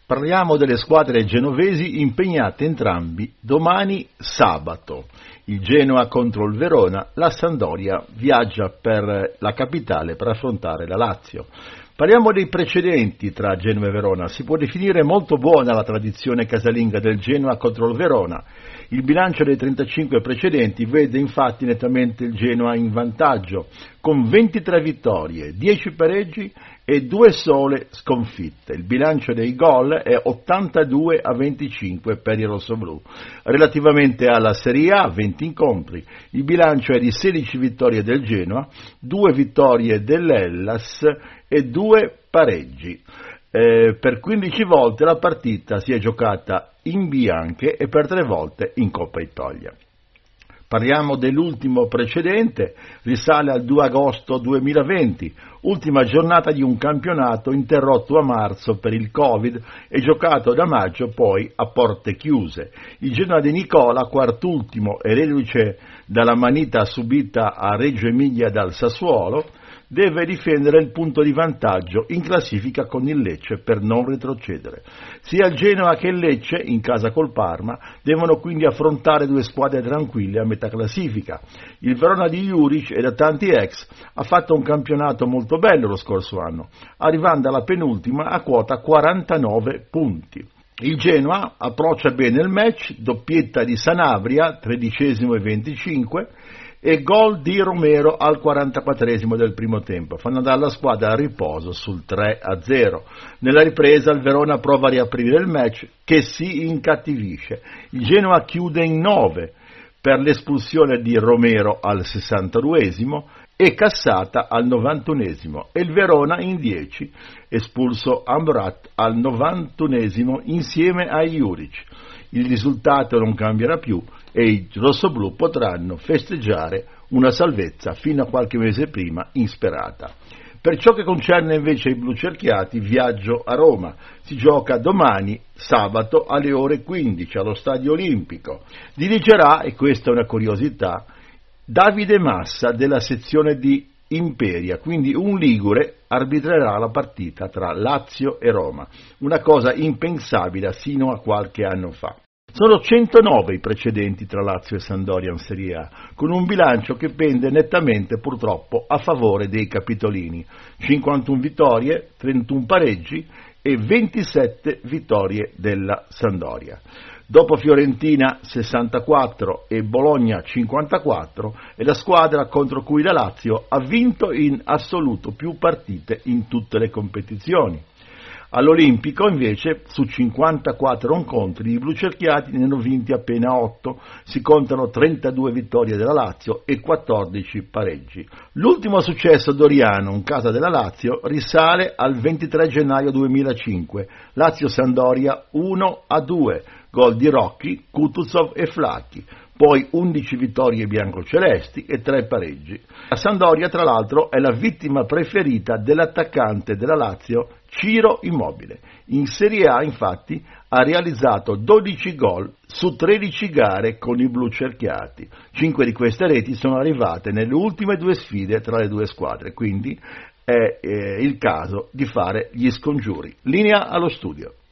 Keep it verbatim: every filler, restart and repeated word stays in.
Parliamo delle squadre genovesi impegnate entrambi domani sabato. Il Genoa contro il Verona, la Sampdoria viaggia per la capitale per affrontare la Lazio. Parliamo dei precedenti tra Genoa e Verona. Si può definire molto buona la tradizione casalinga del Genoa contro il Verona. Il bilancio dei trentacinque precedenti vede infatti nettamente il Genoa in vantaggio, con ventitré vittorie, dieci pareggi e due sole sconfitte. Il bilancio dei gol è ottantadue a venticinque per i rossoblù. Relativamente alla Serie A, venti incontri, il bilancio è di sedici vittorie del Genoa, due vittorie dell'Hellas e due pareggi. Eh, per quindici volte la partita si è giocata in bianche e per tre volte in Coppa Italia. Parliamo dell'ultimo precedente, risale al due agosto duemilaventi, ultima giornata di un campionato interrotto a marzo per il Covid e giocato da maggio poi a porte chiuse. Il Genoa di Nicola, quartultimo e reduce dalla manita subita a Reggio Emilia dal Sassuolo, deve difendere il punto di vantaggio in classifica con il Lecce per non retrocedere. Sia il Genoa che il Lecce, in casa col Parma, devono quindi affrontare due squadre tranquille a metà classifica. Il Verona di Juric e da tanti ex ha fatto un campionato molto bello lo scorso anno, arrivando alla penultima a quota quarantanove punti. Il Genoa approccia bene il match, doppietta di Sanabria, tredicesimo e venticinque, e gol di Romero al quarantaquattresimo del primo tempo, fanno andare la squadra a riposo sul tre a zero. Nella ripresa il Verona prova a riaprire il match che si incattivisce. Il Genoa chiude in nove per l'espulsione di Romero al sessantaduesimo e Cassata al novantunesimo e il Verona in dieci, espulso Amrat al novantunesimo insieme a Juric. Il risultato non cambierà più e i rossoblù potranno festeggiare una salvezza fino a qualche mese prima insperata. Per ciò che concerne invece i blucerchiati, viaggio a Roma. Si gioca domani, sabato, alle ore quindici allo Stadio Olimpico. Dirigerà, e questa è una curiosità, Davide Massa della sezione di Imperia, quindi un ligure arbitrerà la partita tra Lazio e Roma, una cosa impensabile sino a qualche anno fa. Sono centonove i precedenti tra Lazio e Sampdoria in Serie A, con un bilancio che pende nettamente purtroppo a favore dei capitolini, cinquantuno vittorie, trentuno pareggi e ventisette vittorie della Sampdoria. Dopo Fiorentina sessantaquattro e Bologna cinquantaquattro è la squadra contro cui la Lazio ha vinto in assoluto più partite in tutte le competizioni. All'Olimpico invece su cinquantaquattro incontri i blucerchiati ne hanno vinti appena otto, si contano trentadue vittorie della Lazio e quattordici pareggi. L'ultimo successo doriano in casa della Lazio risale al ventitré gennaio duemilacinque, Lazio-Sampdoria uno a due, gol di Rocchi, Kutuzov e Flacchi. Poi undici vittorie biancocelesti e tre pareggi. La Sampdoria, tra l'altro, è la vittima preferita dell'attaccante della Lazio, Ciro Immobile. In Serie A, infatti, ha realizzato dodici gol su tredici gare con i blucerchiati. Cinque di queste reti sono arrivate nelle ultime due sfide tra le due squadre, quindi è eh, il caso di fare gli scongiuri. Linea allo studio.